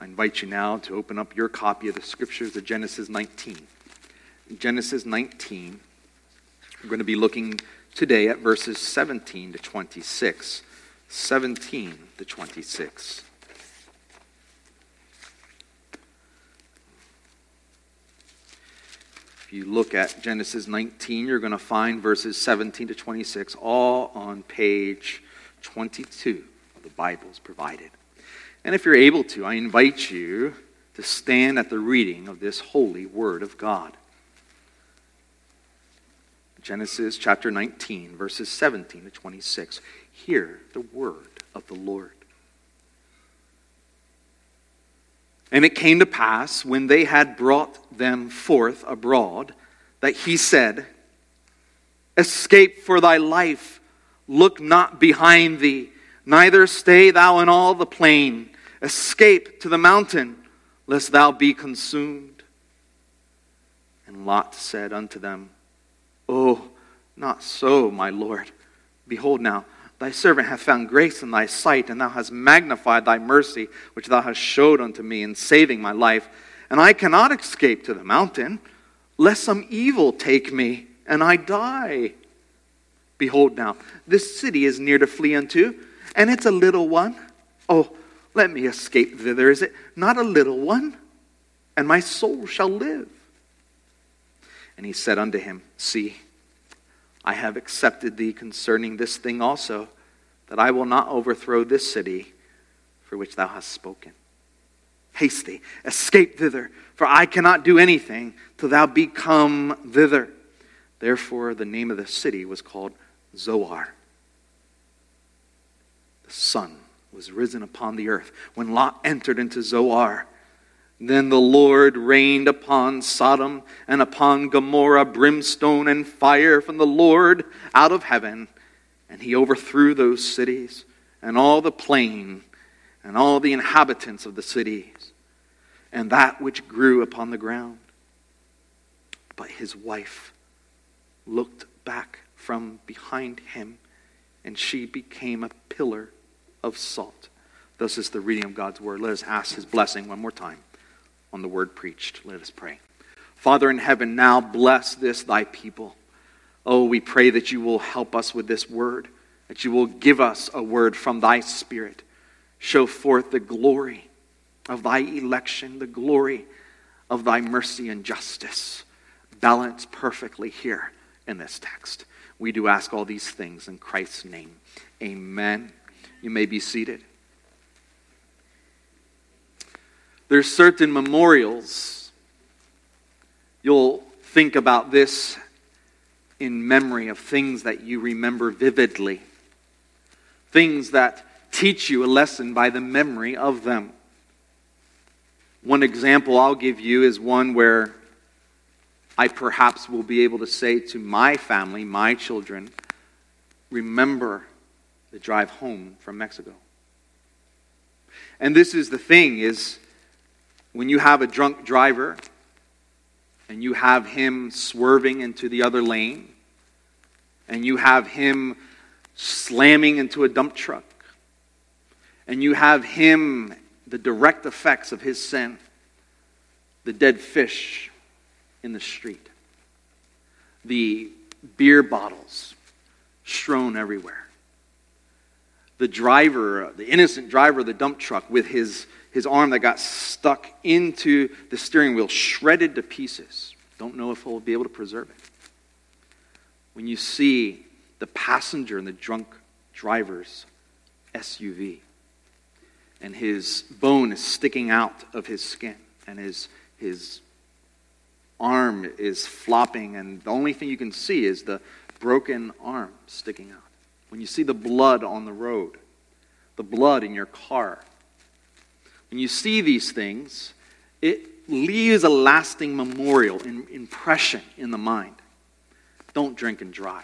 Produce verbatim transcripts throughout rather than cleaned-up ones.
invite you now to open up your copy of the Scriptures to Genesis nineteen. Genesis nineteen, we're going to be looking today at verses seventeen to twenty-six. seventeen to twenty-six. If you look at Genesis nineteen, you're going to find verses seventeen to twenty-six all on page twenty-two of the Bibles provided. And if you're able to, I invite you to stand at the reading of this holy Word of God. Genesis chapter nineteen, verses seventeen to twenty-six. Hear the word of the Lord. And it came to pass, when they had brought them forth abroad, that he said, Escape for thy life, look not behind thee, neither stay thou in all the plain. Escape to the mountain, lest thou be consumed. And Lot said unto them, Oh, not so, my Lord. Behold now, thy servant hath found grace in thy sight, and thou hast magnified thy mercy, which thou hast showed unto me in saving my life. And I cannot escape to the mountain, lest some evil take me, and I die. Behold now, this city is near to flee unto, and it's a little one. Oh, let me escape thither. Is it not a little one? And my soul shall live. And he said unto him, See, I have accepted thee concerning this thing also, that I will not overthrow this city for which thou hast spoken. Haste thee, escape thither, for I cannot do anything till thou be come thither. Therefore the name of the city was called Zoar. The sun was risen upon the earth when Lot entered into Zoar. Then the Lord rained upon Sodom and upon Gomorrah brimstone and fire from the Lord out of heaven. And he overthrew those cities and all the plain and all the inhabitants of the cities and that which grew upon the ground. But his wife looked back from behind him, and she became a pillar of salt. Thus is the reading of God's word. Let us ask his blessing one more time on the word preached. Let us pray. Father in heaven, now bless this thy people. Oh, we pray that you will help us with this word, that you will give us a word from thy Spirit. Show forth the glory of thy election, the glory of thy mercy and justice, balanced perfectly here in this text. We do ask all these things in Christ's name. Amen. You may be seated. There's certain memorials. You'll think about this in memory of things that you remember vividly. Things that teach you a lesson by the memory of them. One example I'll give you is one where I perhaps will be able to say to my family, my children, remember the drive home from Mexico. And this is the thing, is when you have a drunk driver and you have him swerving into the other lane and you have him slamming into a dump truck and you have him, the direct effects of his sin, the dead fish in the street, the beer bottles strewn everywhere, the driver, the innocent driver of the dump truck with his, his arm that got stuck into the steering wheel, shredded to pieces. Don't know if he'll be able to preserve it. When you see the passenger in the drunk driver's S U V, and his bone is sticking out of his skin, and his his arm is flopping, and the only thing you can see is the broken arm sticking out. When you see the blood on the road, the blood in your car, when you see these things, it leaves a lasting memorial, an impression in the mind. Don't drink and drive.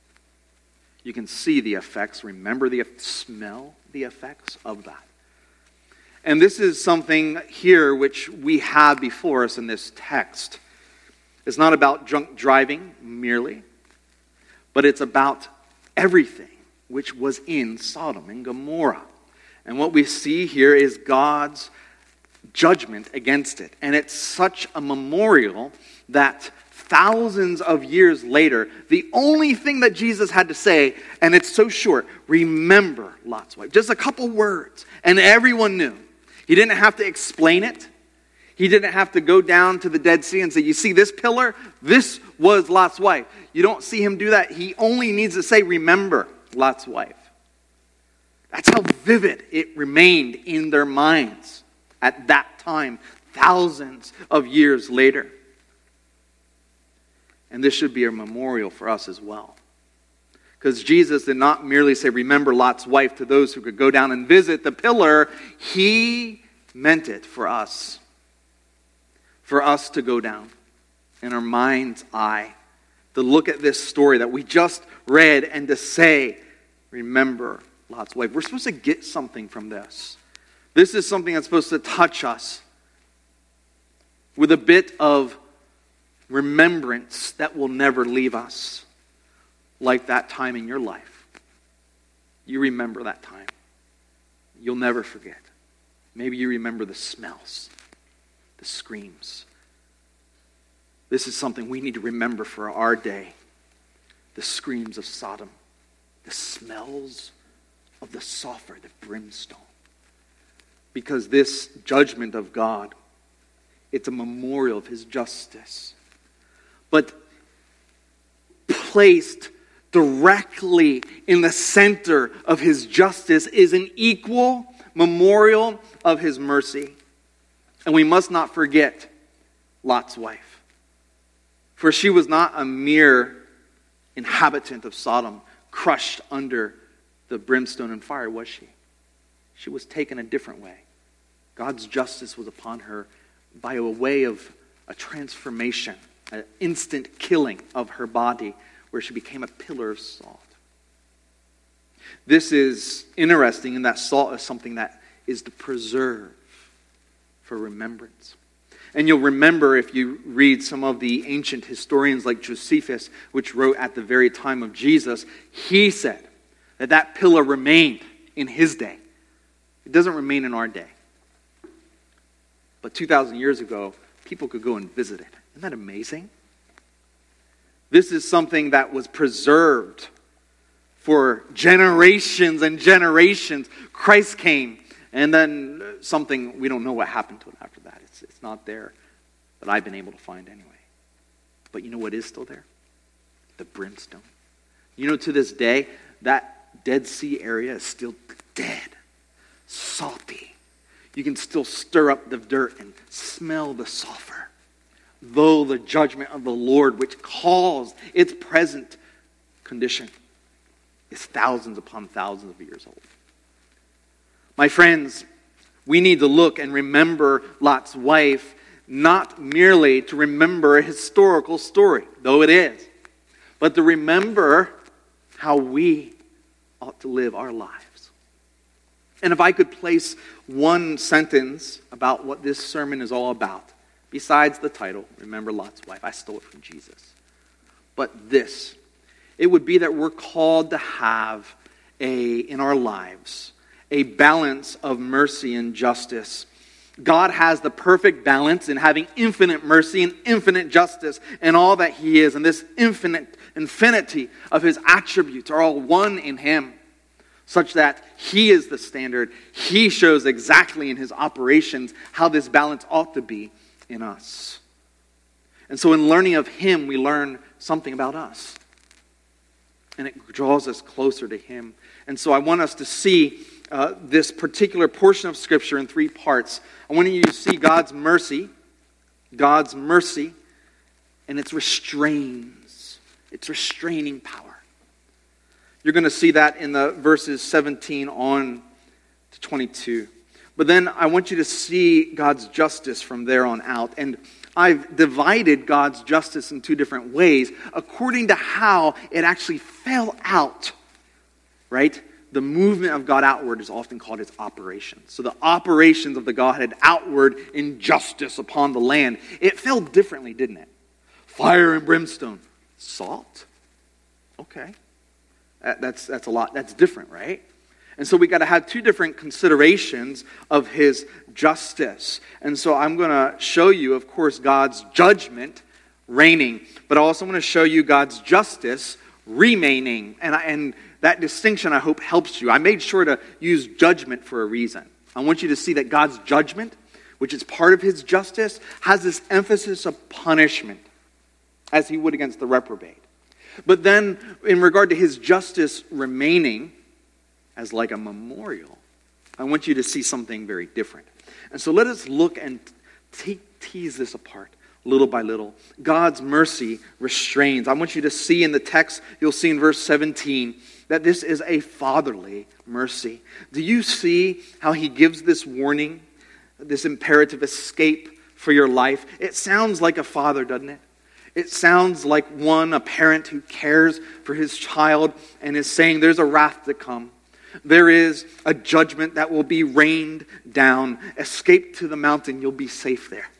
You can see the effects, remember the smell the effects of that. And this is something here which we have before us in this text. It's not about drunk driving merely, but it's about everything which was in Sodom and Gomorrah. And what we see here is God's judgment against it. And it's such a memorial that thousands of years later, the only thing that Jesus had to say, and it's so short, remember Lot's wife. Just a couple words, and everyone knew. He didn't have to explain it. He didn't have to go down to the Dead Sea and say, you see this pillar? This was Lot's wife. You don't see him do that. He only needs to say, remember Lot's wife. That's how vivid it remained in their minds at that time, thousands of years later. And this should be a memorial for us as well. Because Jesus did not merely say, remember Lot's wife to those who could go down and visit the pillar. He meant it for us. For us to go down in our mind's eye. To look at this story that we just read and to say, remember Lot's wife. We're supposed to get something from this. This is something that's supposed to touch us with a bit of remembrance that will never leave us, like that time in your life. You remember that time. You'll never forget. Maybe you remember the smells, the screams. This is something we need to remember for our day. The screams of Sodom, the smells of the sulfur, the brimstone. Because this judgment of God, it's a memorial of his justice. But placed directly in the center of his justice is an equal memorial of his mercy. And we must not forget Lot's wife. For she was not a mere inhabitant of Sodom, crushed under the brimstone and fire, was she? She was taken a different way. God's justice was upon her by a way of a transformation, an instant killing of her body, where she became a pillar of salt. This is interesting in that salt is something that is to preserve for remembrance. And you'll remember if you read some of the ancient historians like Josephus, which wrote at the very time of Jesus, he said that that pillar remained in his day. It doesn't remain in our day. But two thousand years ago, people could go and visit it. Isn't that amazing? This is something that was preserved for generations and generations. Christ came, and then something, we don't know what happened to it after that. It's, it's not there that I've been able to find anyway. But you know what is still there? The brimstone. You know, to this day, that Dead Sea area is still dead, salty. You can still stir up the dirt and smell the sulfur. Though the judgment of the Lord, which caused its present condition, is thousands upon thousands of years old. My friends, we need to look and remember Lot's wife, not merely to remember a historical story, though it is, but to remember how we ought to live our lives. And if I could place one sentence about what this sermon is all about, besides the title, Remember Lot's Wife, I stole it from Jesus. But this, it would be that we're called to have a, in our lives, a balance of mercy and justice. God has the perfect balance in having infinite mercy and infinite justice in all that he is. And this infinite infinity of his attributes are all one in him, such that he is the standard. He shows exactly in his operations how this balance ought to be in us. And so in learning of him, we learn something about us. And it draws us closer to him. And so I want us to see uh, this particular portion of Scripture in three parts. I want you to see God's mercy, God's mercy, and its restrains, its restraining power. You're going to see that in the verses seventeen on to twenty-two. But then I want you to see God's justice from there on out. And I've divided God's justice in two different ways according to how it actually fell out, right? The movement of God outward is often called its operations. So the operations of the Godhead outward in justice upon the land, it fell differently, didn't it? Fire and brimstone. Salt? Okay. That's, that's a lot. That's different, right? And so we got to have two different considerations of his justice. And so I'm going to show you, of course, God's judgment reigning, but I also want to show you God's justice remaining. And, I, and that distinction, I hope, helps you. I made sure to use judgment for a reason. I want you to see that God's judgment, which is part of his justice, has this emphasis of punishment, as he would against the reprobate. But then, in regard to his justice remaining as like a memorial, I want you to see something very different. And so let us look and te- tease this apart little by little. God's mercy restrains. I want you to see in the text, you'll see in verse seventeen, that this is a fatherly mercy. Do you see how he gives this warning, this imperative escape for your life? It sounds like a father, doesn't it? It sounds like one, a parent who cares for his child and is saying there's a wrath to come. There is a judgment that will be rained down. Escape to the mountain, you'll be safe there.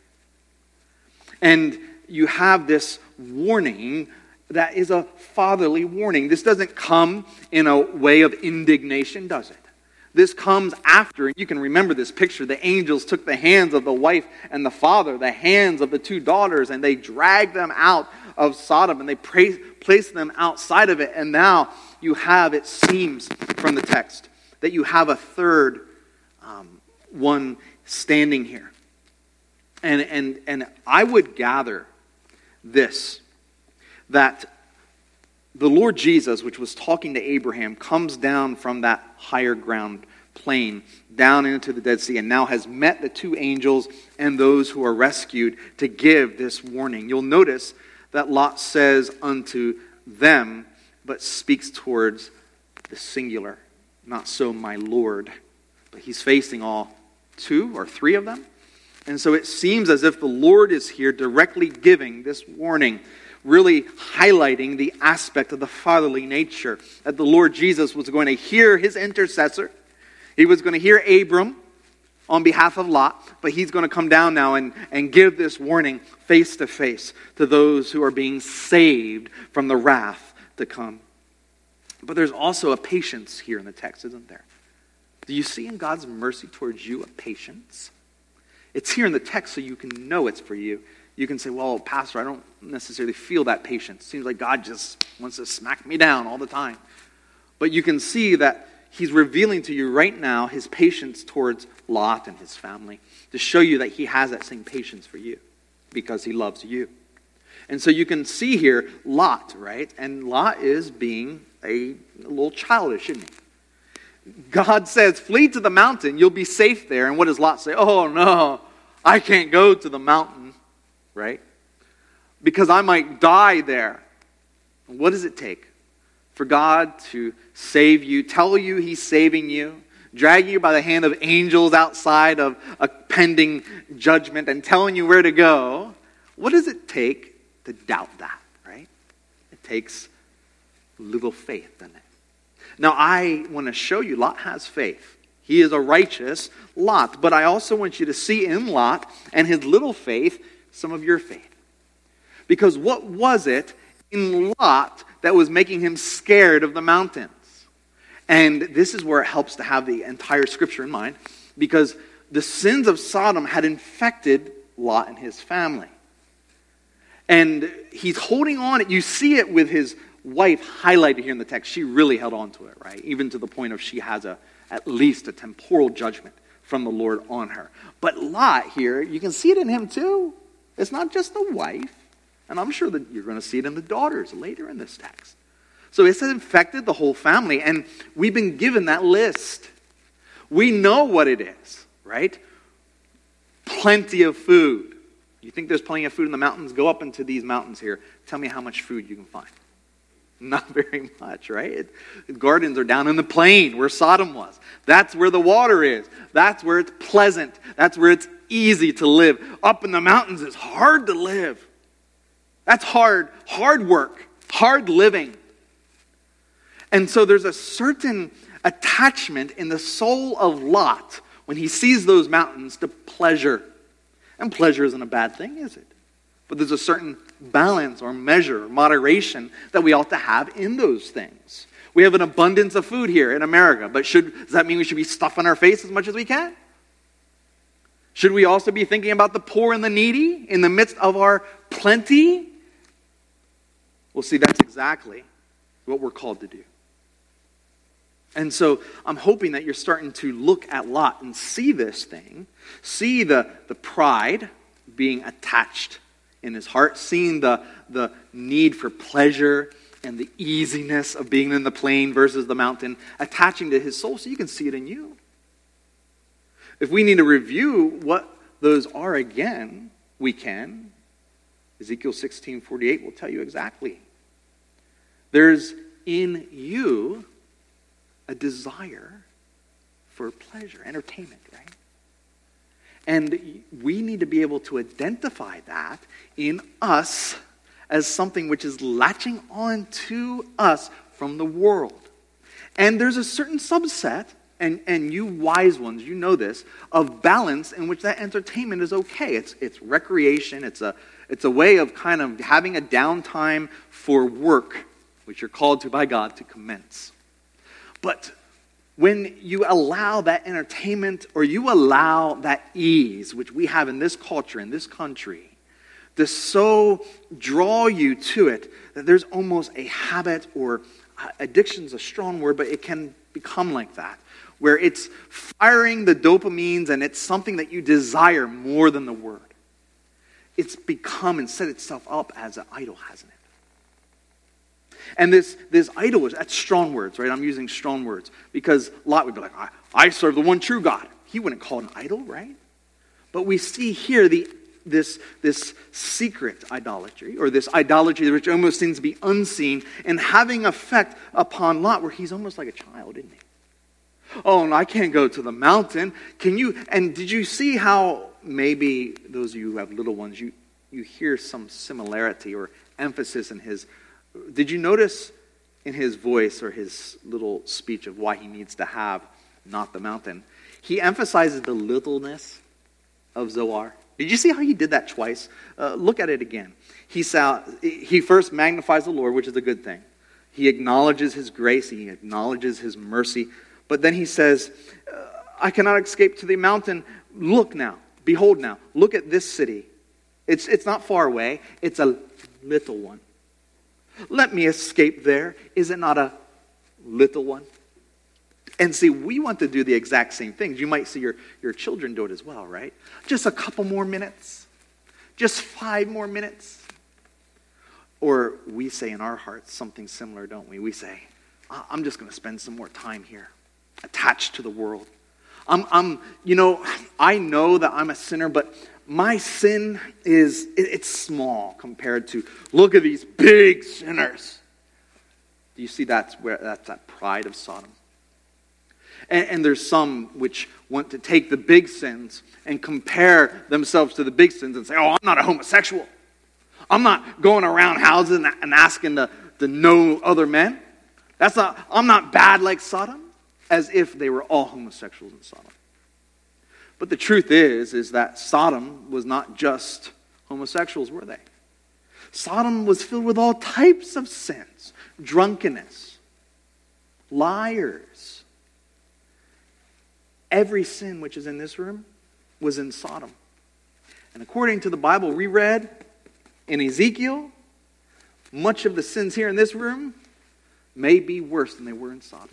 And you have this warning that is a fatherly warning. This doesn't come in a way of indignation, does it? This comes after, you can remember this picture, the angels took the hands of the wife and the father, the hands of the two daughters, and they dragged them out of Sodom, and they pra- placed them outside of it. And now you have, it seems from the text, that you have a third um, one standing here. And, and, and I would gather this, that the Lord Jesus, which was talking to Abraham, comes down from that higher ground plain down into the Dead Sea and now has met the two angels and those who are rescued to give this warning. You'll notice that Lot says unto them, but speaks towards the singular. Not so, my Lord. But he's facing all two or three of them. And so it seems as if the Lord is here directly giving this warning, really highlighting the aspect of the fatherly nature, that the Lord Jesus was going to hear his intercessor. He was going to hear Abram on behalf of Lot, but he's going to come down now and, and give this warning face to face to those who are being saved from the wrath to come. But there's also a patience here in the text, isn't there? Do you see in God's mercy towards you a patience? It's here in the text so you can know it's for you. You can say, well, Pastor, I don't necessarily feel that patience. Seems like God just wants to smack me down all the time. But you can see that he's revealing to you right now his patience towards Lot and his family to show you that he has that same patience for you because he loves you. And so you can see here Lot, right? And Lot is being a, a little childish, isn't he? God says, flee to the mountain, you'll be safe there. And what does Lot say? Oh, no, I can't go to the mountain, right? Because I might die there. What does it take for God to save you, tell you he's saving you, drag you by the hand of angels outside of a pending judgment and telling you where to go? What does it take to doubt that, right? It takes little faith, doesn't it? Now, I want to show you Lot has faith. He is a righteous Lot. But I also want you to see in Lot and his little faith some of your faith. Because what was it in Lot that was making him scared of the mountains? And this is where it helps to have the entire scripture in mind. Because the sins of Sodom had infected Lot and his family. And he's holding on. You see it with his wife highlighted here in the text. She really held on to it, right? Even to the point of she has a at least a temporal judgment from the Lord on her. But Lot here, you can see it in him too. It's not just the wife. And I'm sure that you're going to see it in the daughters later in this text. So it's infected the whole family. And we've been given that list. We know what it is, right? Plenty of food. You think there's plenty of food in the mountains? Go up into these mountains here. Tell me how much food you can find. Not very much, right? It, the gardens are down in the plain where Sodom was. That's where the water is. That's where it's pleasant. That's where it's easy to live. Up in the mountains, it's hard to live. That's hard, hard work, hard living. And so there's a certain attachment in the soul of Lot when he sees those mountains to pleasure. And pleasure isn't a bad thing, is it? But there's a certain balance or measure, moderation that we ought to have in those things. We have an abundance of food here in America, but should, does that mean we should be stuffing our face as much as we can? Should we also be thinking about the poor and the needy in the midst of our plenty? Well, see, that's exactly what we're called to do. And so I'm hoping that you're starting to look at Lot and see this thing, see the, the pride being attached in his heart, seeing the, the need for pleasure and the easiness of being in the plain versus the mountain attaching to his soul, so you can see it in you. If we need to review what those are again, we can. Ezekiel sixteen forty-eight will tell you exactly. There's in you a desire for pleasure, entertainment, right? And we need to be able to identify that in us as something which is latching on to us from the world. And there's a certain subset, and, and you wise ones, you know this, of balance in which that entertainment is okay. It's it's recreation, it's a it's a way of kind of having a downtime for work, which you're called to by God to commence. But when you allow that entertainment or you allow that ease, which we have in this culture, in this country, to so draw you to it that there's almost a habit, or addiction is a strong word, but it can become like that, where it's firing the dopamines and it's something that you desire more than the word. It's become and set itself up as an idol, hasn't it? And this, this idol is, that's strong words, right? I'm using strong words because Lot would be like, I, I serve the one true God. He wouldn't call it an idol, right? But we see here the this, this secret idolatry, or this idolatry which almost seems to be unseen and having effect upon Lot, where he's almost like a child, isn't he? Oh, and I can't go to the mountain. Can you? And did you see how maybe those of you who have little ones, you, you hear some similarity or emphasis in his. Did you notice in his voice or his little speech of why he needs to have not the mountain, he emphasizes the littleness of Zoar. Did you see how he did that twice? Uh, look at it again. He, saw, he first magnifies the Lord, which is a good thing. He acknowledges his grace. He acknowledges his mercy. But then he says, I cannot escape to the mountain. Look now. Behold now. Look at this city. It's, it's not far away. It's a little one. Let me escape there. Is it not a little one? And see, we want to do the exact same things. You might see your, your children do it as well, right? Just a couple more minutes. Just five more minutes. Or we say in our hearts something similar, don't we? We say, I'm just going to spend some more time here, attached to the world. I'm, I'm, you know, I know that I'm a sinner, but my sin is, it's small compared to, look at these big sinners. Do you see that's where that's that pride of Sodom? And, and there's some which want to take the big sins and compare themselves to the big sins and say, oh, I'm not a homosexual. I'm not going around houses and asking to, to know other men. That's not, I'm not bad like Sodom, as if they were all homosexuals in Sodom. But the truth is, is that Sodom was not just homosexuals, were they? Sodom was filled with all types of sins. Drunkenness. Liars. Every sin which is in this room was in Sodom. And according to the Bible we read in Ezekiel, much of the sins here in this room may be worse than they were in Sodom.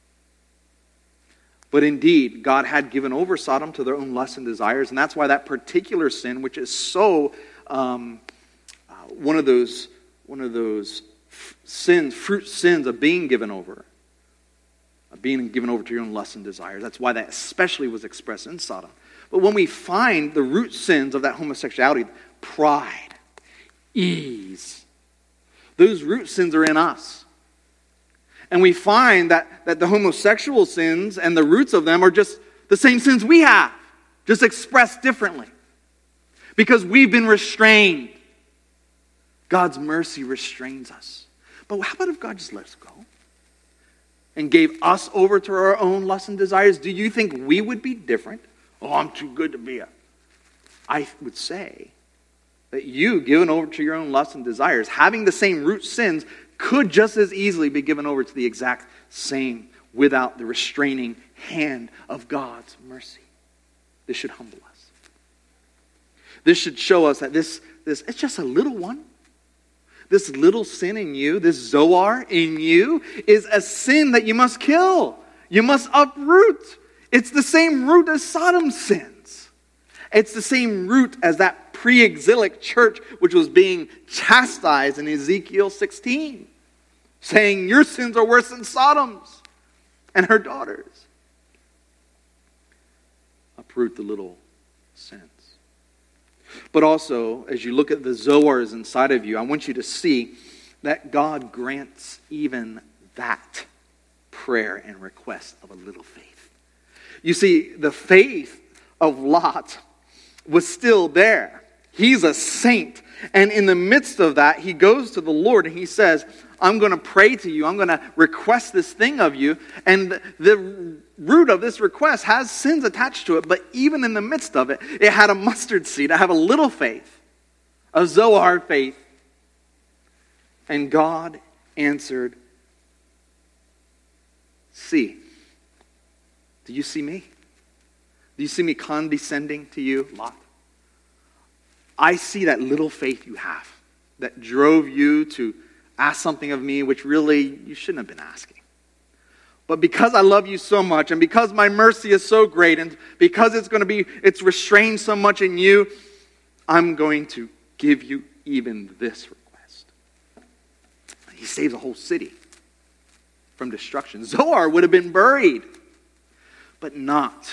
But indeed, God had given over Sodom to their own lusts and desires, and that's why that particular sin, which is so um, uh, one of those one of those f- sins, fruit sins of being given over, of being given over to your own lusts and desires. That's why that especially was expressed in Sodom. But when we find the root sins of that homosexuality, pride, ease, those root sins are in us. And we find that, that the homosexual sins and the roots of them are just the same sins we have, just expressed differently. Because we've been restrained. God's mercy restrains us. But how about if God just let us go? And gave us over to our own lusts and desires? Do you think we would be different? Oh, I'm too good to be a... I would say that you, given over to your own lusts and desires, having the same root sins, could just as easily be given over to the exact same without the restraining hand of God's mercy. This should humble us. This should show us that this, this it's just a little one. This little sin in you, this Zoar in you, is a sin that you must kill. You must uproot. It's the same root as Sodom's sins. It's the same root as that pre-exilic church which was being chastised in Ezekiel sixteen, saying, your sins are worse than Sodom's and her daughters. Uproot the little sins. But also, as you look at the Zoars inside of you, I want you to see that God grants even that prayer and request of a little faith. You see, the faith of Lot was still there. He's a saint. And in the midst of that, he goes to the Lord and he says, I'm going to pray to you. I'm going to request this thing of you. And the root of this request has sins attached to it. But even in the midst of it, it had a mustard seed. I have a little faith, a Zoar faith. And God answered, see, do you see me? Do you see me condescending to you, Lot? I see that little faith you have that drove you to ask something of me which really you shouldn't have been asking. But because I love you so much and because my mercy is so great and because it's going to be, it's restrained so much in you, I'm going to give you even this request. He saves a whole city from destruction. Zoar would have been buried, but not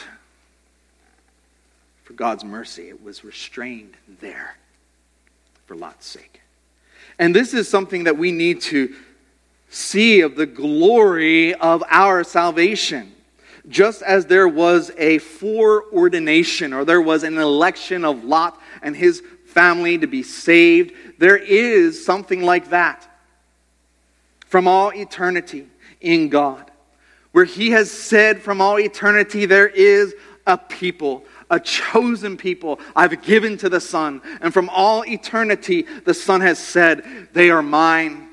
for God's mercy. It was restrained there for Lot's sake. And this is something that we need to see of the glory of our salvation. Just as there was a foreordination or there was an election of Lot and his family to be saved, there is something like that from all eternity in God, where he has said from all eternity there is a people, a chosen people I've given to the Son. And from all eternity, the Son has said, they are mine,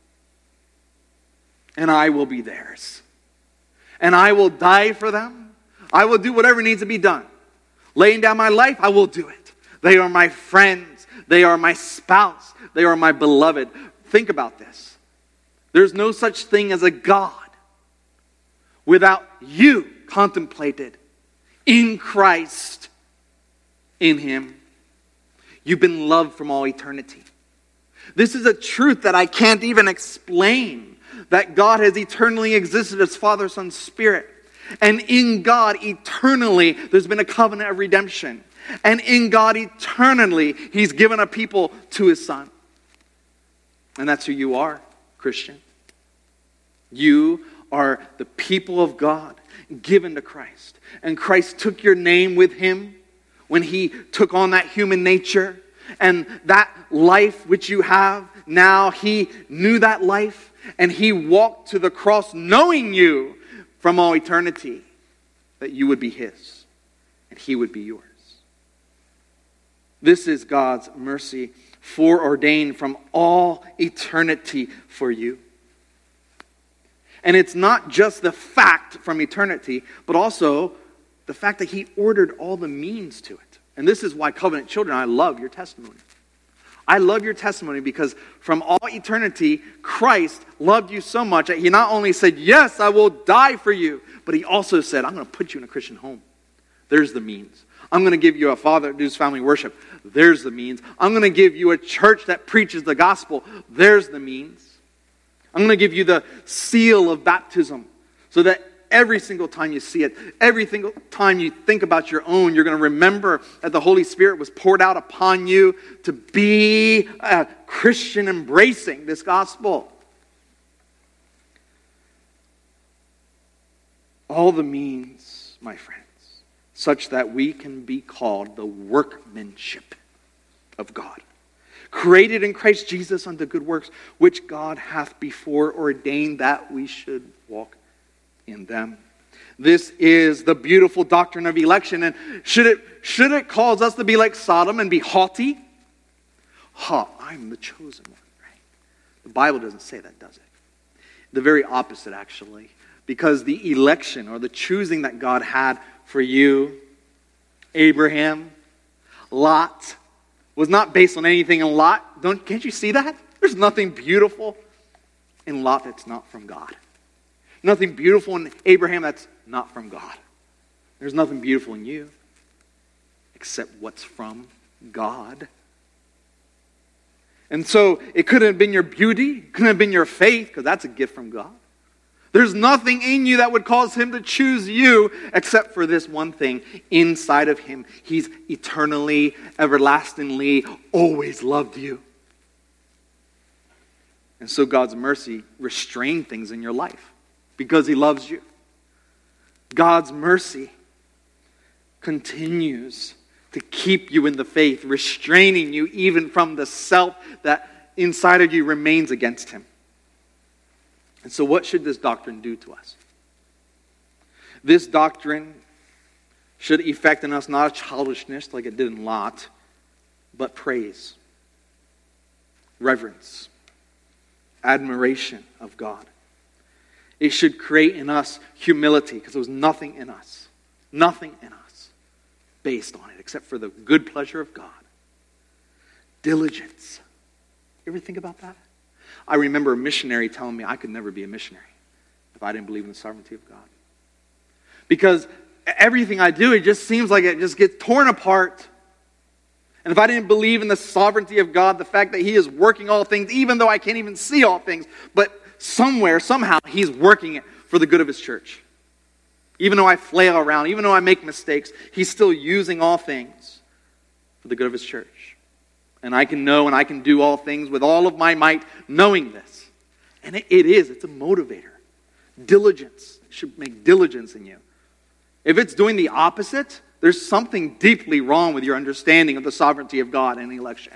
and I will be theirs. And I will die for them. I will do whatever needs to be done. Laying down my life, I will do it. They are my friends. They are my spouse. They are my beloved. Think about this. There's no such thing as a God without you contemplated in Christ, in Him. You've been loved from all eternity. This is a truth that I can't even explain, that God has eternally existed as Father, Son, Spirit. And in God, eternally, there's been a covenant of redemption. And in God, eternally, He's given a people to His Son. And that's who you are, Christian. You are the people of God, given to Christ. And Christ took your name with Him when He took on that human nature. And that life which you have now, He knew that life. And He walked to the cross knowing you from all eternity, that you would be His and He would be yours. This is God's mercy foreordained from all eternity for you. And it's not just the fact from eternity, but also the fact that He ordered all the means to it. And this is why, covenant children, I love your testimony. I love your testimony because from all eternity, Christ loved you so much that He not only said, yes, I will die for you, but He also said, I'm going to put you in a Christian home. There's the means. I'm going to give you a father that does family worship. There's the means. I'm going to give you a church that preaches the gospel. There's the means. I'm going to give you the seal of baptism so that every single time you see it, every single time you think about your own, you're going to remember that the Holy Spirit was poured out upon you to be a Christian embracing this gospel. All the means, my friends, such that we can be called the workmanship of God, created in Christ Jesus unto good works, which God hath before ordained that we should walk in them. This is the beautiful doctrine of election. And should it, should it cause us to be like Sodom and be haughty? Ha, I'm the chosen one, right? The Bible doesn't say that, does it? The very opposite, actually. Because the election or the choosing that God had for you, Abraham, Lot, was not based on anything in Lot. Don't, can't you see that? There's nothing beautiful in Lot that's not from God. Nothing beautiful in Abraham that's not from God. There's nothing beautiful in you except what's from God. And so it couldn't have been your beauty, it couldn't have been your faith, because that's a gift from God. There's nothing in you that would cause him to choose you except for this one thing. Inside of him, he's eternally, everlastingly, always loved you. And so God's mercy restrained things in your life because he loves you. God's mercy continues to keep you in the faith, restraining you even from the self that inside of you remains against him. And so what should this doctrine do to us? This doctrine should effect in us not a childishness like it did in Lot, but praise, reverence, admiration of God. It should create in us humility, because there was nothing in us, nothing in us based on it except for the good pleasure of God. Diligence. You ever think about that? I remember a missionary telling me I could never be a missionary if I didn't believe in the sovereignty of God. Because everything I do, it just seems like it just gets torn apart. And if I didn't believe in the sovereignty of God, the fact that he is working all things, even though I can't even see all things, but somewhere, somehow, he's working it for the good of his church. Even though I flail around, even though I make mistakes, he's still using all things for the good of his church. And I can know and I can do all things with all of my might, knowing this. And it, it is, it's a motivator. Diligence. It should make diligence in you. If it's doing the opposite, there's something deeply wrong with your understanding of the sovereignty of God and the election.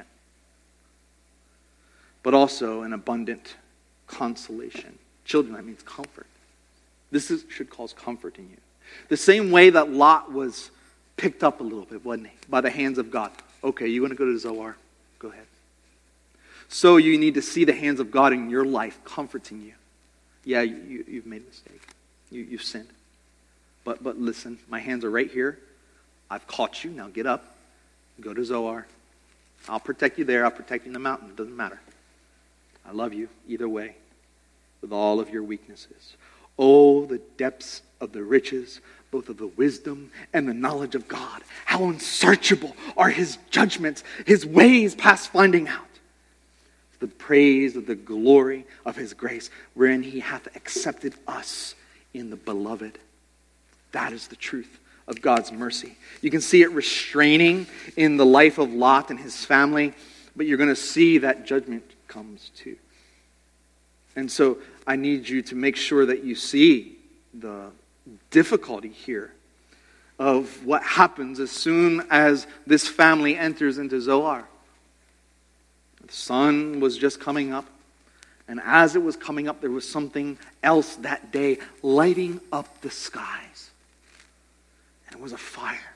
But also an abundant consolation. Children, that means comfort. This is, should cause comfort in you. The same way that Lot was picked up a little bit, wasn't he? By the hands of God. Okay, you want to go to Zoar? Go ahead. So you need to see the hands of God in your life comforting you. Yeah, you, you've made a mistake. You, you've sinned. But, but listen, my hands are right here. I've caught you. Now get up. Go to Zoar. I'll protect you there. I'll protect you in the mountain. It doesn't matter. I love you either way with all of your weaknesses. Oh, the depths of the riches, both of the wisdom and the knowledge of God. How unsearchable are his judgments, his ways past finding out. The praise of the glory of his grace, wherein he hath accepted us in the beloved. That is the truth of God's mercy. You can see it restraining in the life of Lot and his family, but you're going to see that judgment comes too. And so I need you to make sure that you see the difficulty here of what happens as soon as this family enters into Zoar. The sun was just coming up, and as it was coming up, there was something else that day lighting up the skies. And it was a fire.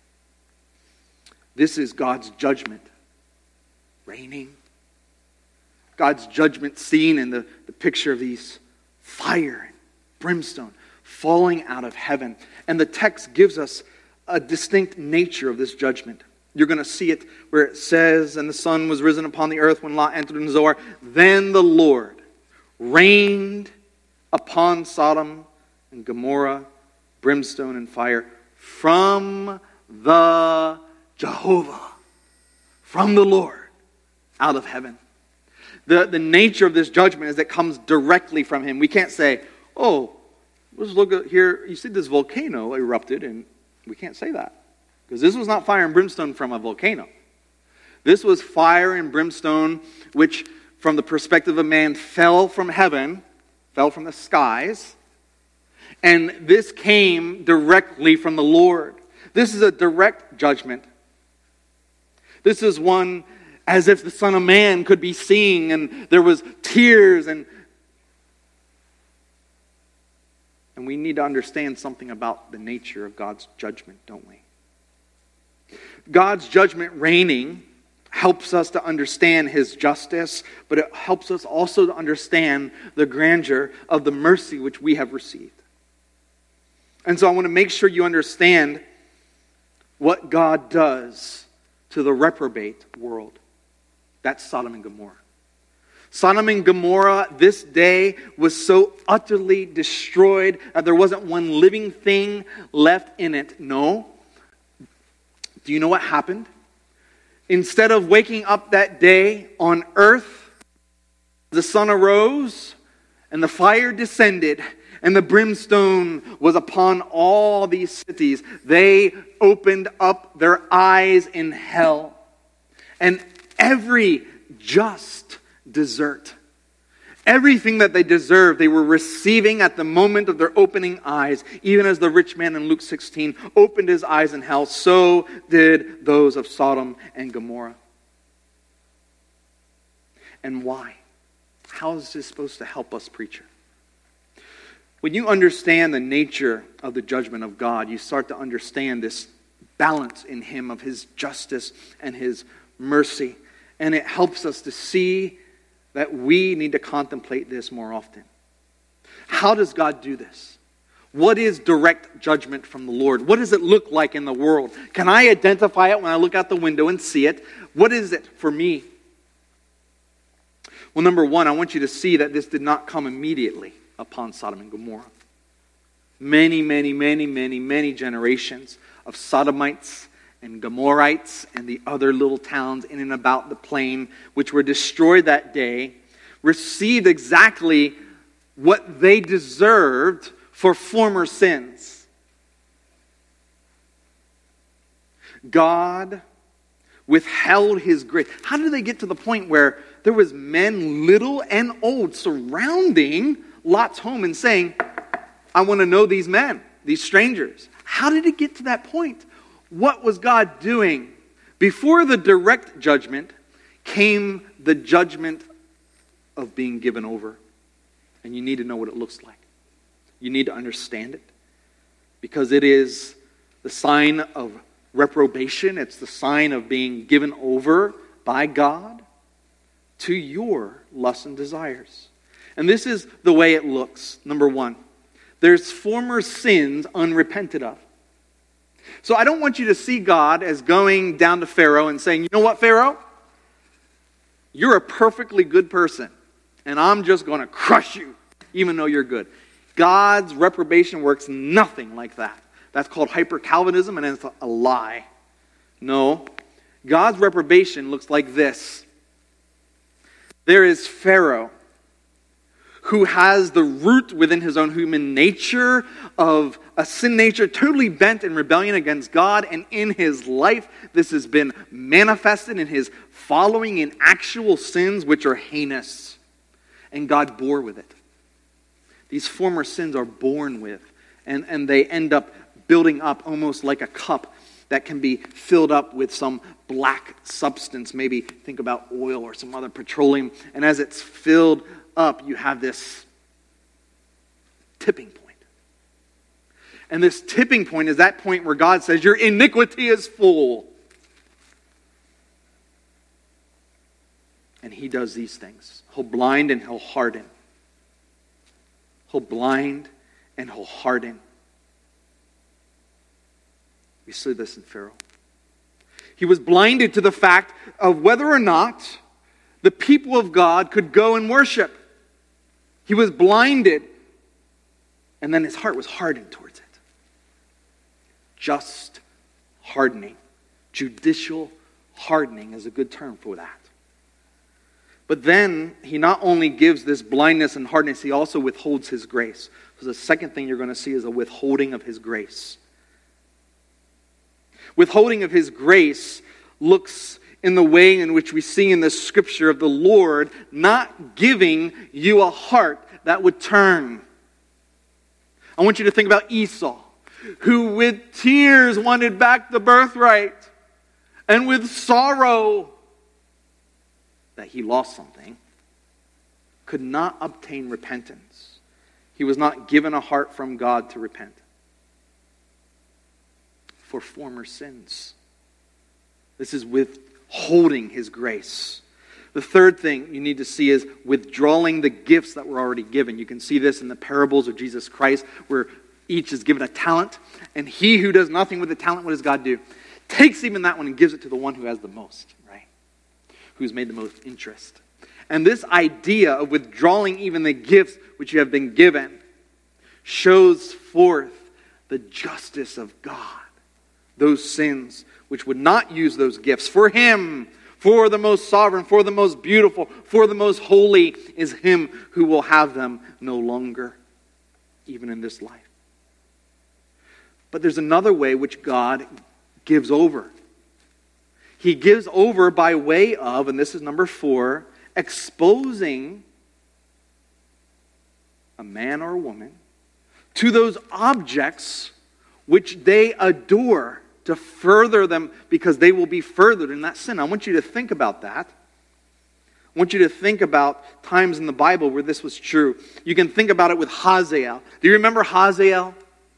This is God's judgment raining. God's judgment seen in the, the picture of these fire and brimstone falling out of heaven. And the text gives us a distinct nature of this judgment. You're going to see it where it says, and the sun was risen upon the earth when Lot entered in Zoar. Then the Lord rained upon Sodom and Gomorrah brimstone and fire from the Jehovah, from the Lord, out of heaven. The, the nature of this judgment is that it comes directly from him. We can't say, oh, let's look at here. You see this volcano erupted, and we can't say that. Because this was not fire and brimstone from a volcano. This was fire and brimstone which, from the perspective of man, fell from heaven, fell from the skies. And this came directly from the Lord. This is a direct judgment. This is one as if the Son of Man could be seeing, and there was tears, and and we need to understand something about the nature of God's judgment, don't we? God's judgment reigning helps us to understand his justice, but it helps us also to understand the grandeur of the mercy which we have received. And so I want to make sure you understand what God does to the reprobate world. That's Sodom and Gomorrah. Sodom and Gomorrah this day was so utterly destroyed that there wasn't one living thing left in it. No. Do you know what happened? Instead of waking up that day on earth, the sun arose and the fire descended and the brimstone was upon all these cities. They opened up their eyes in hell. And every just desert, everything that they deserved, they were receiving at the moment of their opening eyes. Even as the rich man in Luke sixteen opened his eyes in hell, so did those of Sodom and Gomorrah. And why? How is this supposed to help us, preacher? When you understand the nature of the judgment of God, you start to understand this balance in him of his justice and his mercy. And it helps us to see that we need to contemplate this more often. How does God do this? What is direct judgment from the Lord? What does it look like in the world? Can I identify it when I look out the window and see it? What is it for me? Well, number one, I want you to see that this did not come immediately upon Sodom and Gomorrah. Many, many, many, many, many generations of Sodomites and Gomorrites and the other little towns in and about the plain, which were destroyed that day, received exactly what they deserved for former sins. God withheld his grace. How did they get to the point where there was men, little and old, surrounding Lot's home and saying, I want to know these men, these strangers? How did it get to that point? What was God doing? Before the direct judgment came the judgment of being given over. And you need to know what it looks like. You need to understand it. Because it is the sign of reprobation. It's the sign of being given over by God to your lusts and desires. And this is the way it looks. Number one, there's former sins unrepented of. So I don't want you to see God as going down to Pharaoh and saying, you know what, Pharaoh? You're a perfectly good person, and I'm just going to crush you, even though you're good. God's reprobation works nothing like that. That's called hyper-Calvinism, and it's a lie. No, God's reprobation looks like this. There is Pharaoh, who has the root within his own human nature of a sin nature totally bent in rebellion against God. And in his life, this has been manifested in his following in actual sins which are heinous. And God bore with it. These former sins are born with. And, and they end up building up almost like a cup that can be filled up with some black substance. Maybe think about oil or some other petroleum. And as it's filled up, you have this tipping point. And this tipping point is that point where God says, your iniquity is full. And he does these things. He'll blind and he'll harden. He'll blind and he'll harden. We see this in Pharaoh. He was blinded to the fact of whether or not the people of God could go and worship. He was blinded, and then his heart was hardened towards it. Just hardening. Judicial hardening is a good term for that. But then, he not only gives this blindness and hardness, he also withholds his grace. So the second thing you're going to see is a withholding of his grace. Withholding of his grace looks in the way in which we see in the scripture of the Lord not giving you a heart that would turn. I want you to think about Esau, who with tears wanted back the birthright, and with sorrow that he lost something, could not obtain repentance. He was not given a heart from God to repent for former sins. This is with holding his grace. The third thing you need to see is withdrawing the gifts that were already given. You can see this in the parables of Jesus Christ, where each is given a talent, and he who does nothing with the talent, what does God do? Takes even that one and gives it to the one who has the most, right? Who's made the most interest. And this idea of withdrawing even the gifts which you have been given shows forth the justice of God. Those sins which would not use those gifts for him, for the most sovereign, for the most beautiful, for the most holy is him who will have them no longer, even in this life. But there's another way which God gives over. He gives over by way of, and this is number four, exposing a man or a woman to those objects which they adore, to further them, because they will be furthered in that sin. I want you to think about that. I want you to think about times in the Bible where this was true. You can think about it with Hazael. Do you remember Hazael?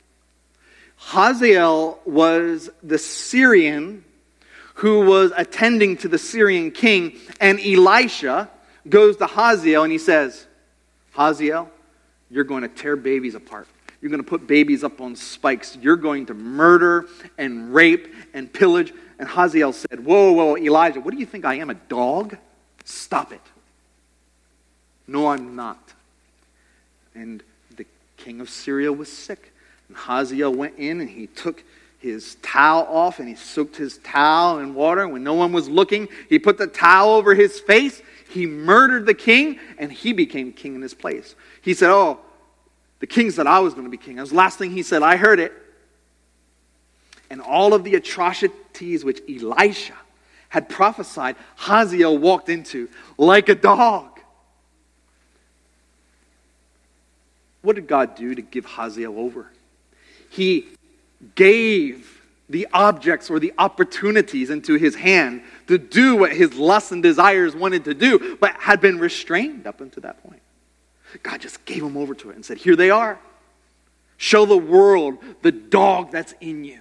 Hazael was the Syrian who was attending to the Syrian king, and Elisha goes to Hazael and he says, Hazael, you're going to tear babies apart. You're going to put babies up on spikes. You're going to murder and rape and pillage. And Hazael said, whoa, whoa, Elijah, what do you think I am, a dog? Stop it. No, I'm not. And the king of Syria was sick. And Hazael went in and he took his towel off and he soaked his towel in water. And when no one was looking, he put the towel over his face. He murdered the king and he became king in his place. He said, oh, the king said I was going to be king. That was the last thing he said. I heard it. And all of the atrocities which Elisha had prophesied, Hazael walked into like a dog. What did God do to give Hazael over? He gave the objects or the opportunities into his hand to do what his lusts and desires wanted to do, but had been restrained up until that point. God just gave him over to it and said, here they are. Show the world the dog that's in you.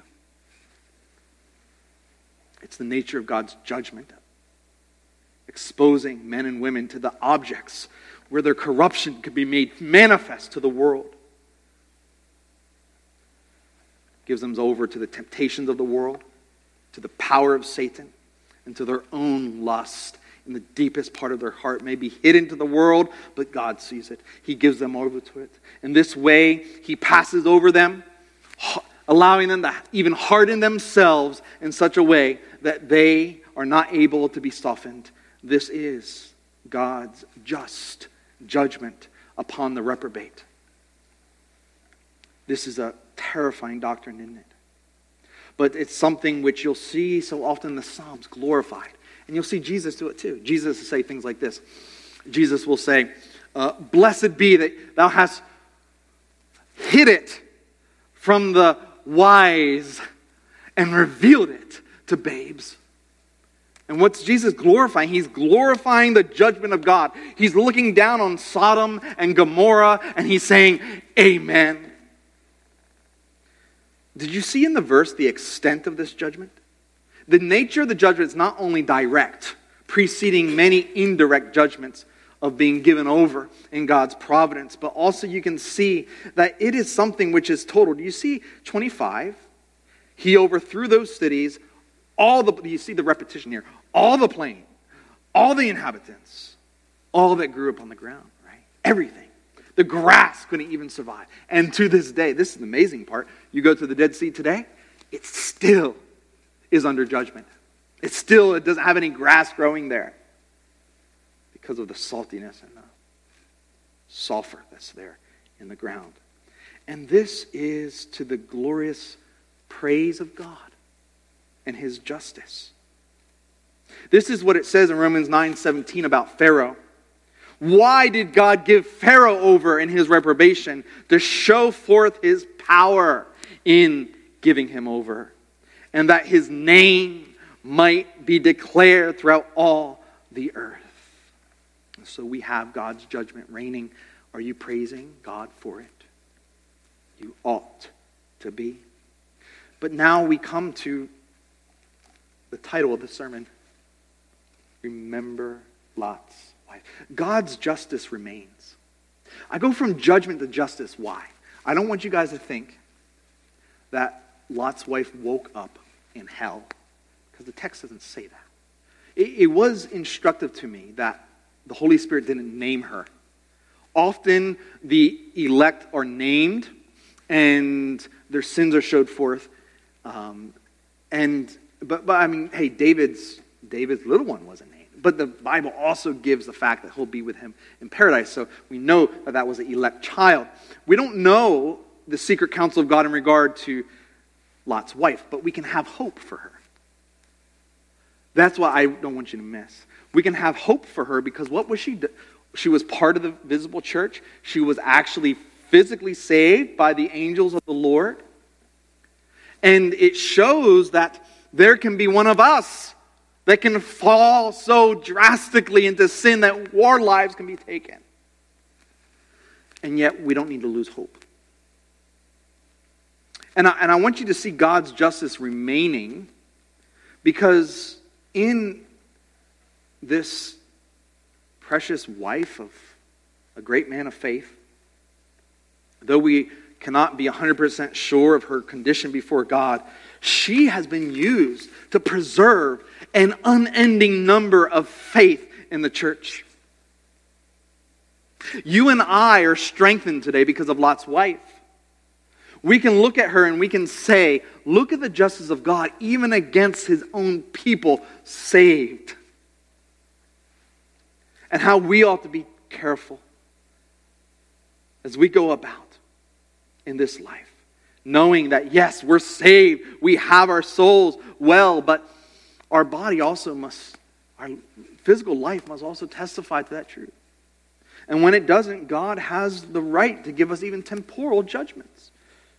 It's the nature of God's judgment. Exposing men and women to the objects where their corruption could be made manifest to the world. Gives them over to the temptations of the world, to the power of Satan, and to their own lust in the deepest part of their heart, may be hidden to the world, but God sees it. He gives them over to it. In this way, he passes over them, allowing them to even harden themselves in such a way that they are not able to be softened. This is God's just judgment upon the reprobate. This is a terrifying doctrine, isn't it? But it's something which you'll see so often in the Psalms glorified. And you'll see Jesus do it too. Jesus will say things like this. Jesus will say, uh, blessed be that thou hast hid it from the wise and revealed it to babes. And what's Jesus glorifying? He's glorifying the judgment of God. He's looking down on Sodom and Gomorrah and he's saying, amen. Did you see in the verse the extent of this judgment? The nature of the judgment is not only direct, preceding many indirect judgments of being given over in God's providence, but also you can see that it is something which is total. Do you see twenty-five? He overthrew those cities, all the, do you see the repetition here? All the plain, all the inhabitants, all that grew upon the ground, right? Everything. The grass couldn't even survive. And to this day, this is the amazing part, you go to the Dead Sea today, it's still is under judgment. It still it doesn't have any grass growing there because of the saltiness and the sulfur that's there in the ground. And this is to the glorious praise of God and his justice. This is what it says in Romans nine seventeen about Pharaoh. Why did God give Pharaoh over in his reprobation? To show forth his power in giving him over, and that his name might be declared throughout all the earth. So we have God's judgment reigning. Are you praising God for it? You ought to be. But now we come to the title of the sermon. remember Lot's wife. God's justice remains. I go from judgment to justice. Why? I don't want you guys to think that Lot's wife woke up in hell, because the text doesn't say that. It, it was instructive to me that the Holy Spirit didn't name her. Often the elect are named and their sins are showed forth. Um, and but but I mean, hey, David's David's little one wasn't named. But the Bible also gives the fact that he'll be with him in paradise. So we know that that was an elect child. We don't know the secret counsel of God in regard to Lot's wife, but we can have hope for her. That's what I don't want you to miss. We can have hope for her because what was she? Do? She was part of the visible church. She was actually physically saved by the angels of the Lord. And it shows that there can be one of us that can fall so drastically into sin that our lives can be taken. And yet we don't need to lose hope. And I, and I want you to see God's justice remaining, because in this precious wife of a great man of faith, though we cannot be one hundred percent sure of her condition before God, she has been used to preserve an unending number of faith in the church. You and I are strengthened today because of Lot's wife. We can look at her and we can say, look at the justice of God, even against his own people saved. And how we ought to be careful as we go about in this life, knowing that yes, we're saved, we have our souls well, but our body also must, our physical life must also testify to that truth. And when it doesn't, God has the right to give us even temporal judgments.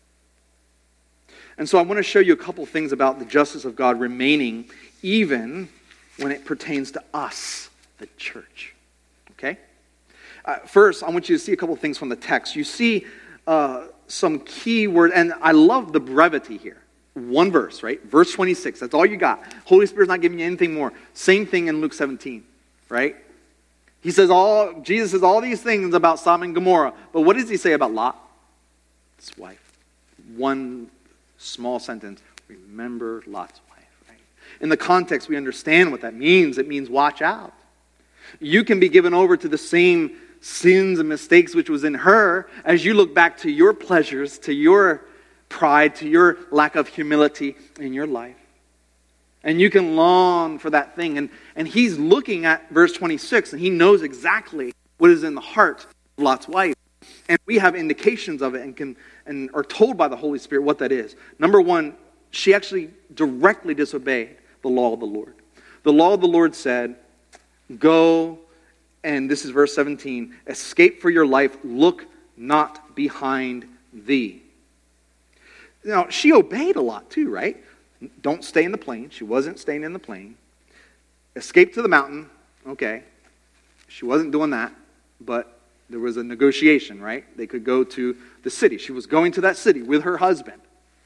And so I want to show you a couple things about the justice of God remaining even when it pertains to us, the church. Okay? Uh, first, I want you to see a couple things from the text. You see uh, some key word, and I love the brevity here. One verse, right? Verse twenty-six, that's all you got. Holy Spirit's not giving you anything more. Same thing in Luke seventeen, right? He says all, Jesus says all these things about Sodom and Gomorrah, but what does he say about Lot? His wife. One small sentence, remember Lot's wife, right? In the context, we understand what that means. It means watch out. You can be given over to the same sins and mistakes which was in her as you look back to your pleasures, to your pride, to your lack of humility in your life. And you can long for that thing. And, and he's looking at verse twenty-six, and he knows exactly what is in the heart of Lot's wife. And we have indications of it and can and are told by the Holy Spirit what that is. Number one, she actually directly disobeyed the law of the Lord. The law of the Lord said, go, and this is verse seventeen, escape for your life, look not behind thee. Now, she obeyed a lot too, right? Don't stay in the plain. She wasn't staying in the plain. Escape to the mountain. Okay. She wasn't doing that, but there was a negotiation, right? They could go to the city. She was going to that city with her husband.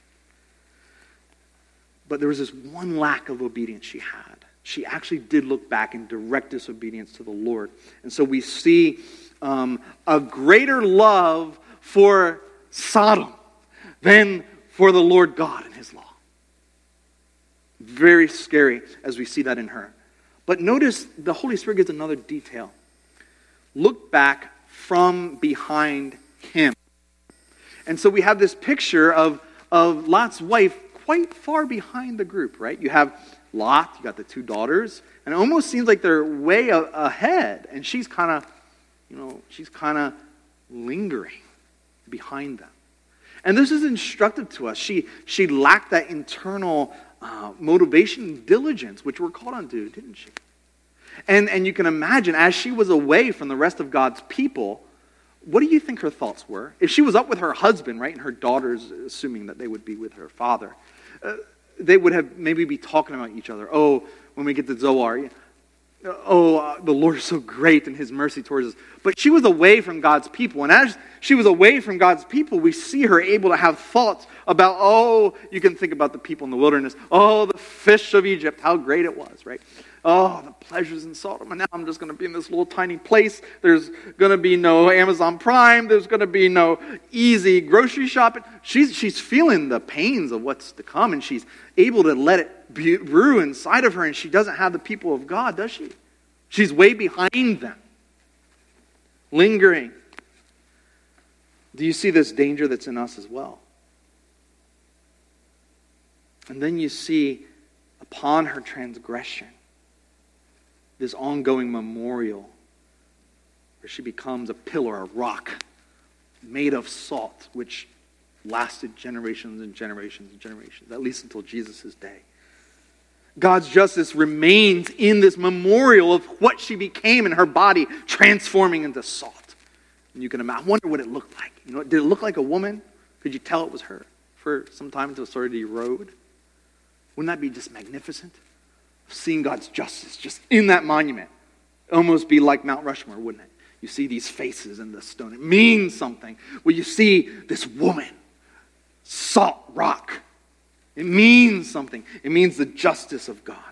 But there was this one lack of obedience she had. She actually did look back in direct disobedience to the Lord. And so we see um, a greater love for Sodom than for the Lord God and his law. Very scary as we see that in her. But notice the Holy Spirit gives another detail. Look back from behind him. And so we have this picture of, of Lot's wife quite far behind the group, right? You have Lot, you got the two daughters, and it almost seems like they're way a- ahead, and she's kind of, you know, she's kind of lingering behind them. And this is instructive to us. She she lacked that internal uh, motivation and diligence, which we're called on to, didn't she? And and you can imagine, as she was away from the rest of God's people, what do you think her thoughts were? If she was up with her husband, right, and her daughters, assuming that they would be with her father, uh, they would have maybe be talking about each other. Oh, when we get to Zoar, oh, uh, the Lord is so great in his mercy towards us. But she was away from God's people. And as she was away from God's people, we see her able to have thoughts about, oh, you can think about the people in the wilderness. Oh, the fish of Egypt, how great it was, right? Oh, the pleasures in Sodom. And now I'm just going to be in this little tiny place. There's going to be no Amazon Prime. There's going to be no easy grocery shopping. She's, she's feeling the pains of what's to come, and she's able to let it brew inside of her, and she doesn't have the people of God, does she? She's way behind them. Lingering. Do you see this danger that's in us as well? And then you see, upon her transgression, this ongoing memorial where she becomes a pillar, a rock, made of salt, which lasted generations and generations and generations, at least until Jesus' day. God's justice remains in this memorial of what she became in her body, transforming into salt. And you can imagine, I wonder what it looked like. You know, did it look like a woman? Could you tell it was her for some time until it started to erode? Wouldn't that be just magnificent? Seeing God's justice just in that monument. Almost be like Mount Rushmore, wouldn't it? You see these faces in the stone. It means something. Well, you see this woman, salt rock. It means something. It means the justice of God.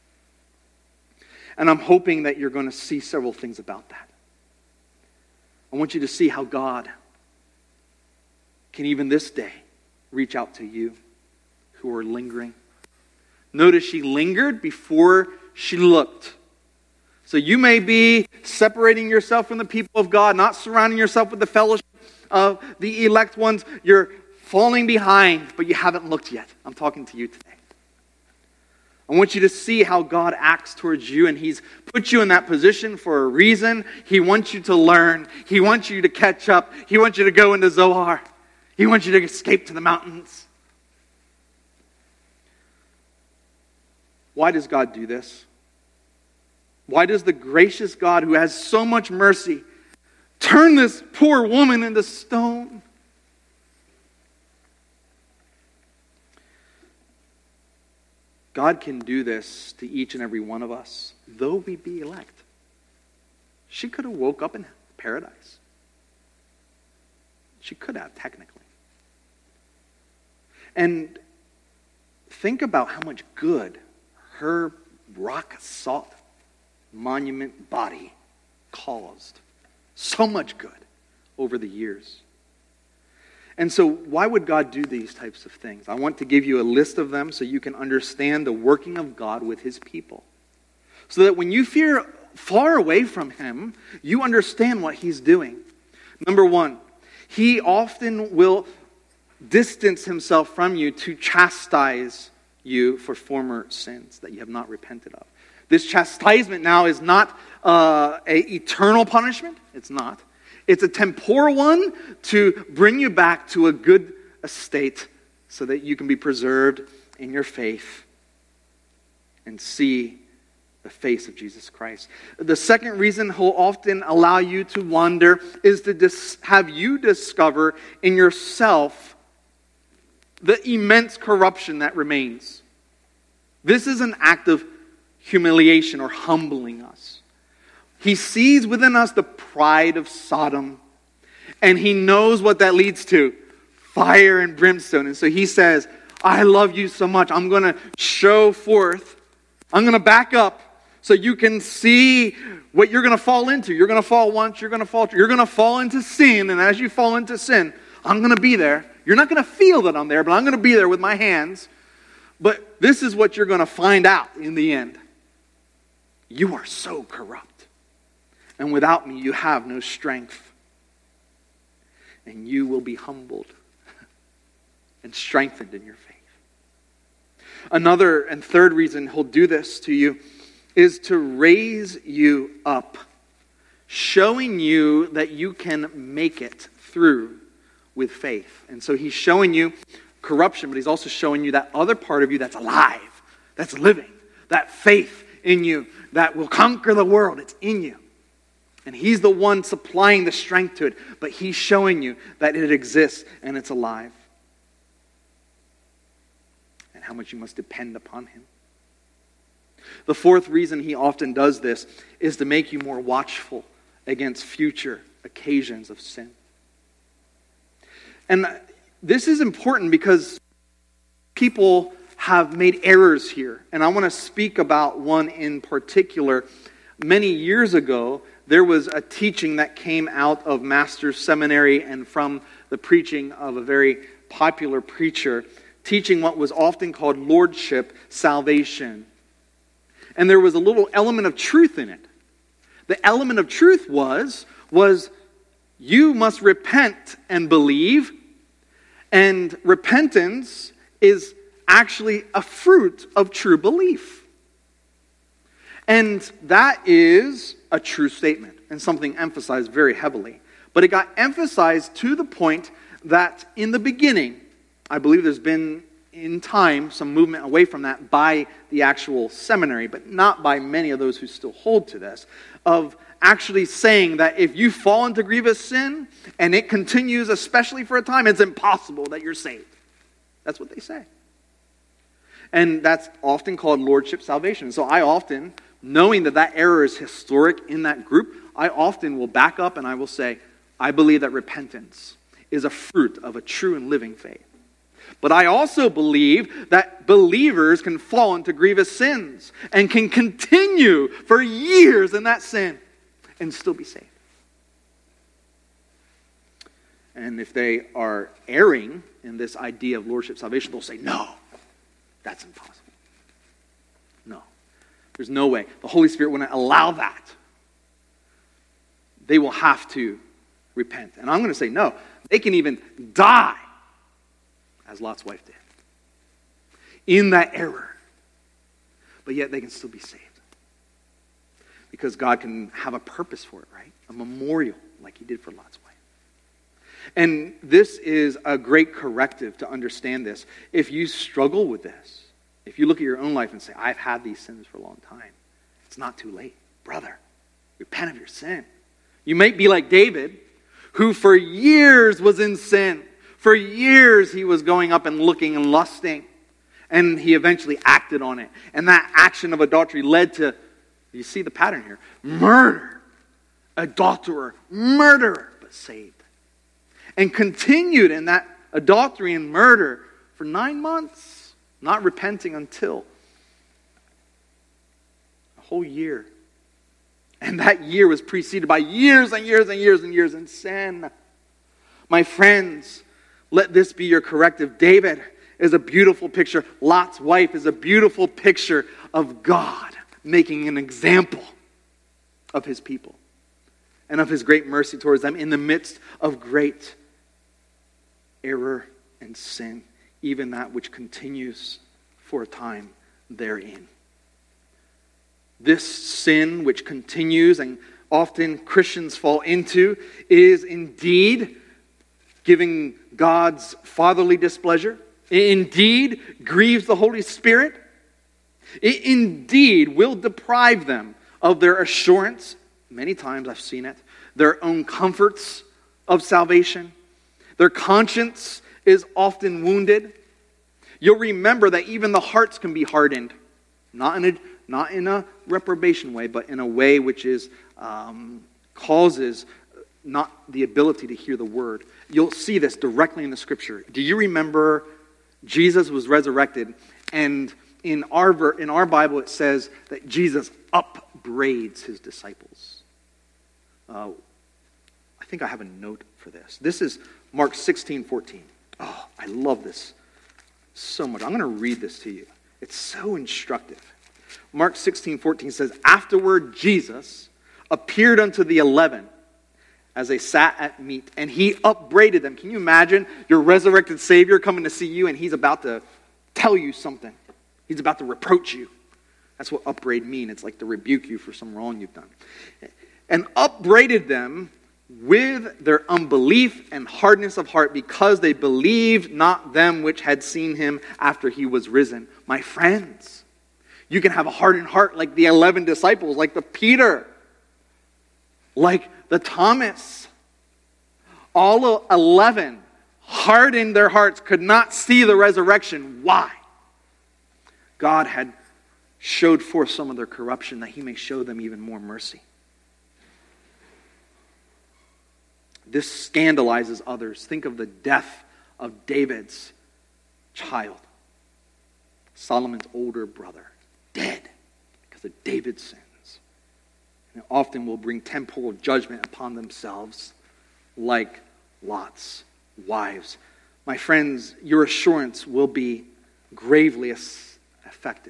And I'm hoping that you're going to see several things about that. I want you to see how God can even this day reach out to you who are lingering. Notice she lingered before she looked. So you may be separating yourself from the people of God, not surrounding yourself with the fellowship of the elect ones. You're falling behind, but you haven't looked yet. I'm talking to you today. I want you to see how God acts towards you, and He's put you in that position for a reason. He wants you to learn. He wants you to catch up. He wants you to go into Zoar. He wants you to escape to the mountains. Why does God do this? Why does the gracious God, who has so much mercy, turn this poor woman into stone? God can do this to each and every one of us, though we be elect. She could have woke up in paradise. She could have, technically. And think about how much good her rock salt monument body caused. So much good over the years. And so why would God do these types of things? I want to give you a list of them so you can understand the working of God with His people. So that when you feel far away from Him, you understand what He's doing. Number one, He often will distance Himself from you to chastise you for former sins that you have not repented of. This chastisement now is not uh, an eternal punishment. It's not. It's a temporal one to bring you back to a good estate so that you can be preserved in your faith and see the face of Jesus Christ. The second reason He'll often allow you to wander is to dis- have you discover in yourself the immense corruption that remains. This is an act of humiliation or humbling us. He sees within us the pride of Sodom, and He knows what that leads to, fire and brimstone. And so He says, I love you so much, I'm going to show forth, I'm going to back up so you can see what you're going to fall into. You're going to fall once, you're going to fall, you're going to fall into sin, and as you fall into sin, I'm going to be there. You're not going to feel that I'm there, but I'm going to be there with my hands. But this is what you're going to find out in the end. You are so corrupt. And without me, you have no strength. And you will be humbled and strengthened in your faith. Another and third reason He'll do this to you is to raise you up, showing you that you can make it through with faith. And so He's showing you corruption, but He's also showing you that other part of you that's alive, that's living, that faith in you that will conquer the world. It's in you. And He's the one supplying the strength to it. But He's showing you that it exists and it's alive. And how much you must depend upon Him. The fourth reason He often does this is to make you more watchful against future occasions of sin. And this is important because people have made errors here. And I want to speak about one in particular. Many years ago, there was a teaching that came out of Master's Seminary and from the preaching of a very popular preacher, teaching what was often called lordship salvation. And there was a little element of truth in it. The element of truth was, was you must repent and believe, and repentance is actually a fruit of true belief. And that is a true statement and something emphasized very heavily. But it got emphasized to the point that in the beginning, I believe there's been in time some movement away from that by the actual seminary, but not by many of those who still hold to this, of actually saying that if you fall into grievous sin and it continues, especially for a time, it's impossible that you're saved. That's what they say. And that's often called lordship salvation. So I often, knowing that that error is historic in that group, I often will back up and I will say, I believe that repentance is a fruit of a true and living faith. But I also believe that believers can fall into grievous sins and can continue for years in that sin and still be saved. And if they are erring in this idea of lordship salvation, they'll say, no, that's impossible. No, there's no way. The Holy Spirit wouldn't allow that. They will have to repent. And I'm going to say, no, they can even die, as Lot's wife did, in that error. But yet they can still be saved. Because God can have a purpose for it, right? A memorial, like he did for Lot's wife. And this is a great corrective to understand this. If you struggle with this, if you look at your own life and say, I've had these sins for a long time, it's not too late. Brother, repent of your sin. You might be like David, who for years was in sin. For years he was going up and looking and lusting. And he eventually acted on it. And that action of adultery led to, you see the pattern here, murder, adulterer, murderer, but saved. And continued in that adultery and murder for nine months, not repenting until a whole year. And that year was preceded by years and years and years and years in sin. My friends, let this be your corrective. David is a beautiful picture. Lot's wife is a beautiful picture of God making an example of his people and of his great mercy towards them in the midst of great error and sin, even that which continues for a time therein. This sin which continues and often Christians fall into is indeed giving God's fatherly displeasure. It indeed grieves the Holy Spirit. It indeed will deprive them of their assurance. Many times I've seen it. Their own comforts of salvation. Their conscience is often wounded. You'll remember that even the hearts can be hardened. Not in a, not in a reprobation way, but in a way which is um, causes not the ability to hear the word. You'll see this directly in the scripture. Do you remember Jesus was resurrected, and in our in our Bible it says that Jesus upbraids his disciples. Uh, I think I have a note for this. This is Mark sixteen fourteen. Oh, I love this so much. I'm going to read this to you. It's so instructive. Mark sixteen fourteen says, afterward Jesus appeared unto the eleven as they sat at meat, and he upbraided them. Can you imagine your resurrected Savior coming to see you, and he's about to tell you something? He's about to reproach you. That's what upbraid mean. It's like to rebuke you for some wrong you've done. And upbraided them with their unbelief and hardness of heart, because they believed not them which had seen him after he was risen. My friends, you can have a hardened heart like the eleven disciples, like the Peter, like the Thomas. All eleven hardened their hearts, could not see the resurrection. Why? God had showed forth some of their corruption that he may show them even more mercy. This scandalizes others. Think of the death of David's child. Solomon's older brother, dead because of David's sins. And often will bring temporal judgment upon themselves like Lot's wives. My friends, your assurance will be gravely affected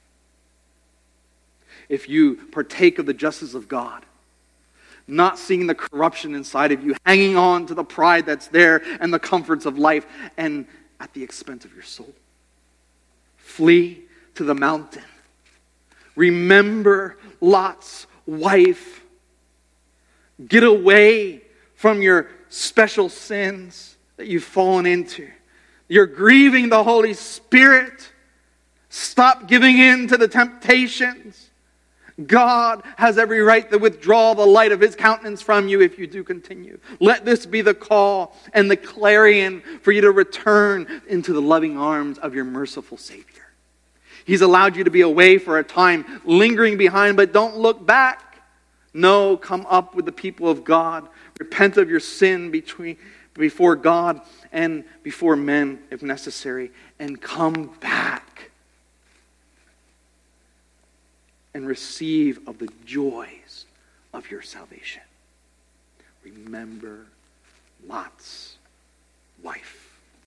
if you partake of the justice of God, not seeing the corruption inside of you, hanging on to the pride that's there and the comforts of life, and at the expense of your soul. Flee to the mountain. Remember Lot's wife. Get away from your special sins that you've fallen into. You're grieving the Holy Spirit. Stop giving in to the temptations. God has every right to withdraw the light of His countenance from you if you do continue. Let this be the call and the clarion for you to return into the loving arms of your merciful Savior. He's allowed you to be away for a time, lingering behind, but don't look back. No, come up with the people of God. Repent of your sin between, before God and before men, if necessary, and come back and receive of the joys of your salvation. Remember Lot's